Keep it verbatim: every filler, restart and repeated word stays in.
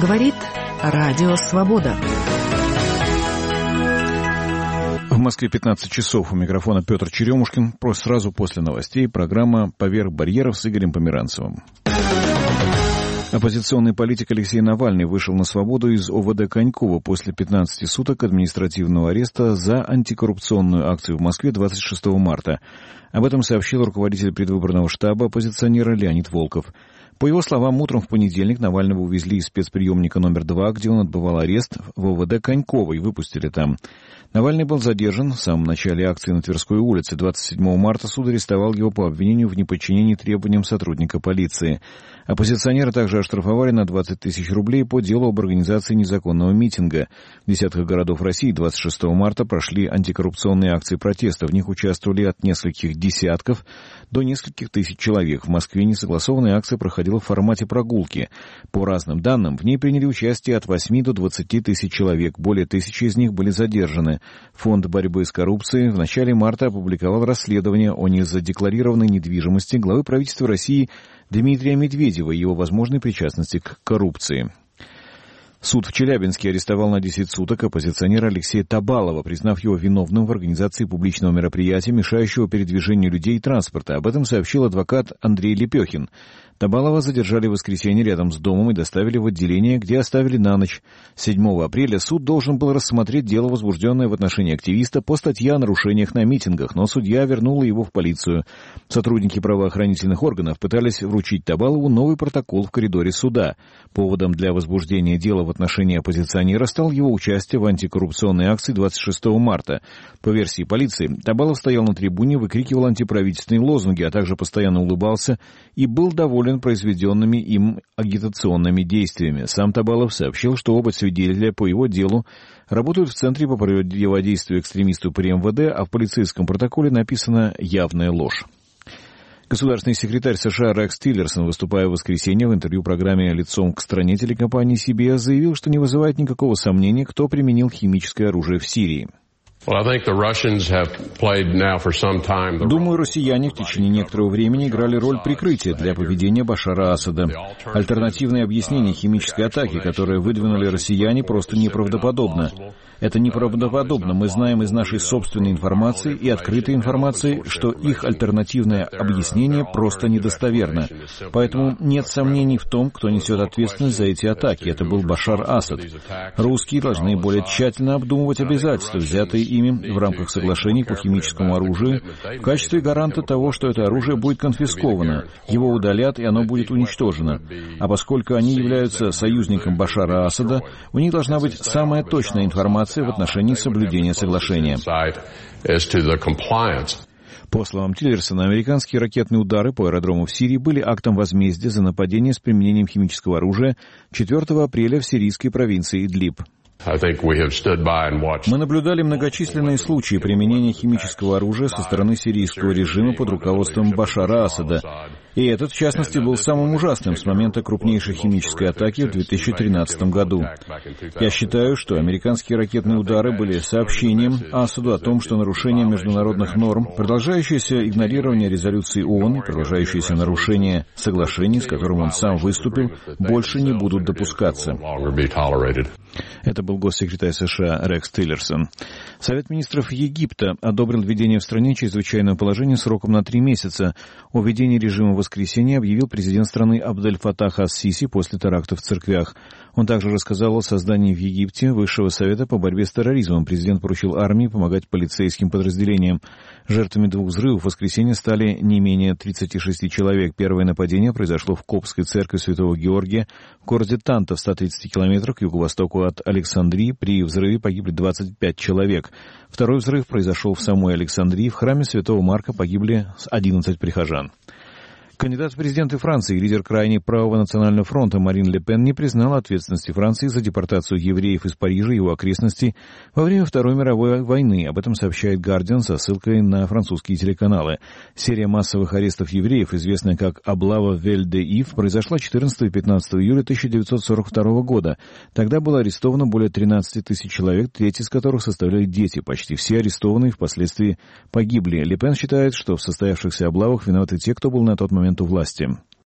Говорит Радио Свобода. В Москве пятнадцать часов. У микрофона Петр Черемушкин. Сразу после новостей программа «Поверх барьеров» с Игорем Померанцевым. Оппозиционный политик Алексей Навальный вышел на свободу из ОВД Конькова после пятнадцати суток административного ареста за антикоррупционную акцию в Москве двадцать шестого марта. Об этом сообщил руководитель предвыборного штаба оппозиционера Леонид Волков. По его словам, утром в понедельник Навального увезли из спецприемника номер два, где он отбывал арест, в ОВД Конькова и выпустили там. Навальный был задержан в самом начале акции на Тверской улице. двадцать седьмого марта суд арестовал его по обвинению в неподчинении требованиям сотрудника полиции. Оппозиционера также оштрафовали на двадцать тысяч рублей по делу об организации незаконного митинга. В десятках городов России двадцать шестого марта прошли антикоррупционные акции протеста. В них участвовали от нескольких десятков до нескольких тысяч человек. В Москве несогласованная акция проходила в формате прогулки. По разным данным, в ней приняли участие от восьми до двадцати тысяч человек. Более тысячи из них были задержаны. Фонд борьбы с коррупцией в начале марта опубликовал расследование о незадекларированной недвижимости главы правительства России Дмитрия Медведева и его возможной причастности к коррупции. Суд в Челябинске арестовал на десять суток оппозиционера Алексея Табалова, признав его виновным в организации публичного мероприятия, мешающего передвижению людей и транспорта. Об этом сообщил адвокат Андрей Лепехин. Табалова задержали в воскресенье рядом с домом и доставили в отделение, где оставили на ночь. седьмого апреля суд должен был рассмотреть дело, возбужденное в отношении активиста по статье о нарушениях на митингах, но судья вернула его в полицию. Сотрудники правоохранительных органов пытались вручить Табалову новый протокол в коридоре суда. Поводом для возбуждения дела в отношении оппозиционера стал его участие в антикоррупционной акции двадцать шестого марта. По версии полиции, Табалов стоял на трибуне, выкрикивал антиправительственные лозунги, а также постоянно улыбался и был доволен произведенными им агитационными действиями. Сам Табалов сообщил, что оба свидетеля по его делу работают в Центре по противодействию экстремисту при МВД, а в полицейском протоколе написана явная ложь. Государственный секретарь США Рекс Тиллерсон, выступая в воскресенье в интервью программе «Лицом к стране» телекомпании си би эс, заявил, что не вызывает никакого сомнения, кто применил химическое оружие в Сирии. Думаю, россияне в течение некоторого времени играли роль прикрытия для поведения Башара Асада. Альтернативное объяснение химической атаки, которое выдвинули россияне, просто неправдоподобно. Это неправдоподобно. Мы знаем из нашей собственной информации и открытой информации, что их альтернативное объяснение просто недостоверно. Поэтому нет сомнений в том, кто несет ответственность за эти атаки. Это был Башар Асад. Русские должны более тщательно обдумывать обязательства, взятые ими в рамках соглашений по химическому оружию, в качестве гаранта того, что это оружие будет конфисковано, его удалят и оно будет уничтожено. А поскольку они являются союзником Башара Асада, у них должна быть самая точная информация в отношении соблюдения соглашения. По словам Тиллерсона, американские ракетные удары по аэродрому в Сирии были актом возмездия за нападение с применением химического оружия четвёртого апреля в сирийской провинции Идлиб. Мы наблюдали многочисленные случаи применения химического оружия со стороны сирийского режима под руководством Башара Асада. И этот, в частности, был самым ужасным с момента крупнейшей химической атаки в две тысячи тринадцатом году. Я считаю, что американские ракетные удары были сообщением Асаду о том, что нарушение международных норм, продолжающееся игнорирование резолюции ООН и продолжающееся нарушение соглашений, с которым он сам выступил, больше не будут допускаться. Это был госсекретарь США Рекс Тиллерсон. Совет министров Египта одобрил введение в стране чрезвычайного положения сроком на три месяца. О введении режима в воскресенье объявил президент страны Абдель-Фатах ас-Сиси после терактов в церквях. Он также рассказал о создании в Египте Высшего совета по борьбе с терроризмом. Президент поручил армии помогать полицейским подразделениям. Жертвами двух взрывов в воскресенье стали не менее тридцати шести человек. Первое нападение произошло в Коптской церкви Святого Георгия в городе Танта в ста тридцати километрах к юго-востоку от Александрии. При взрыве погибли двадцать пять человек. Второй взрыв произошел в самой Александрии. В храме Святого Марка погибли одиннадцать прихожан. Кандидат в президенты Франции, лидер крайне правого национального фронта Марин Ле Пен не признала ответственности Франции за депортацию евреев из Парижа и его окрестностей во время Второй мировой войны. Об этом сообщает «Гардиан» со ссылкой на французские телеканалы. Серия массовых арестов евреев, известная как «Облава Вель-де-Ив», произошла четырнадцатого и пятнадцатого июля тысяча девятьсот сорок второго года. Тогда было арестовано более тринадцати тысяч человек, треть из которых составляли дети. Почти все арестованные впоследствии погибли. Ле Пен считает, что в состоявшихся облавах виноваты те, кто был на тот момент у власти.